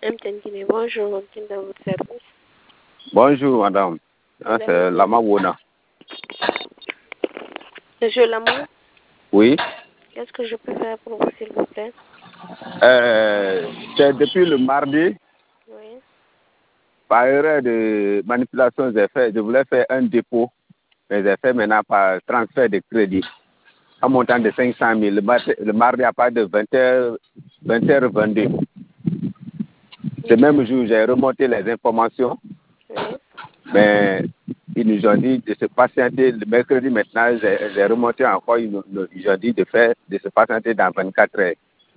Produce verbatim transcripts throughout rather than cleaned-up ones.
M T N Guinée, bonjour, qui est dans votre service? Bonjour, madame. Ah, c'est Lama Wona. Monsieur Lama? Oui. Qu'est-ce que je peux faire pour vous, s'il vous plaît? Euh, c'est depuis le mardi, Oui. par erreur de manipulation des faits, je voulais faire un dépôt, mais j'ai fait maintenant par transfert de crédit, à montant de cinq cent mille. Le mardi, le mardi à partir de vingt heures, vingt heures vingt-deux. Ce même jour, j'ai remonté les informations, Oui. mais ils nous ont dit de se patienter. Le mercredi maintenant, j'ai j'ai remonté encore, ils nous, ils ont dit de faire, de se patienter dans vingt-quatre heures.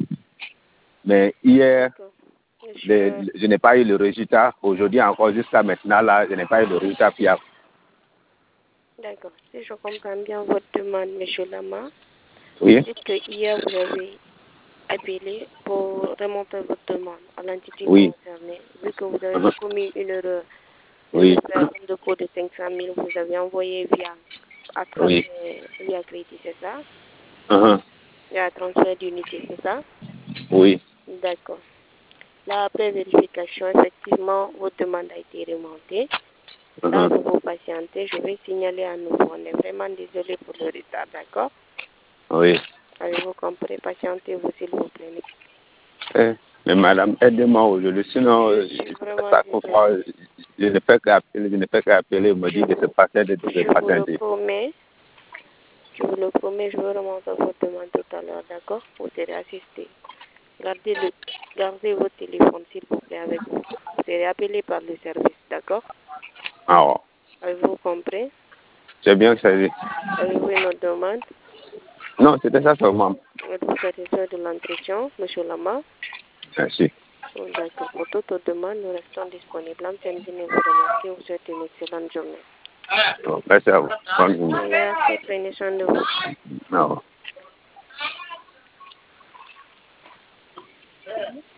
Mais hier, le, le, je n'ai pas eu le résultat. Aujourd'hui encore, jusqu'à maintenant, là, je n'ai pas eu le résultat fiable. D'accord. Si je comprends bien votre demande, monsieur Lama, Oui. vous dites que hier, vous avez appelé pour remonter votre demande à l'entité Oui. concernée. Vu que vous avez commis une erreur de Oui. faire un dépôt de cinq cent mille, vous avez envoyé via, à travers, Oui. via crédit, c'est ça? Uh-huh. Via transfert d'unité, c'est ça? Oui. D'accord. Là, après vérification, effectivement, votre demande a été remontée. Là, Uh-huh. vous patientez, je vais signaler à nouveau. On est vraiment désolé pour le retard, d'accord? Oui. Avez-vous compris? Patientez-vous, s'il vous plaît. Eh, mais madame, aidez-moi aujourd'hui. Sinon, Je euh, suis vraiment ça désolée. comprend, je ne fais qu'appeler, je ne fais qu'appeler, on me dit de se passer, de, de se Je vous le patienter. promets. Je vous le promets, je vais remonter votre demande tout à l'heure, d'accord? Vous serez assisté. Gardez, le, gardez votre téléphone, s'il vous plaît, avec vous. Vous serez appelé par le service, d'accord? Ah, oh. Avez-vous compris? J'ai bien saisi. Avez-vous une autre demande? Non, c'était ça seulement. Êtes-vous satisfait de l'entretien, monsieur Lama? Merci. Oh, d'accord. Pour toute autre demande, nous restons disponibles. M T N Guinée vous remercie. Vous souhaite une excellente journée. Oh, merci à vous. Bonne journée. Merci. Prenez soin de vous. Ah, oh.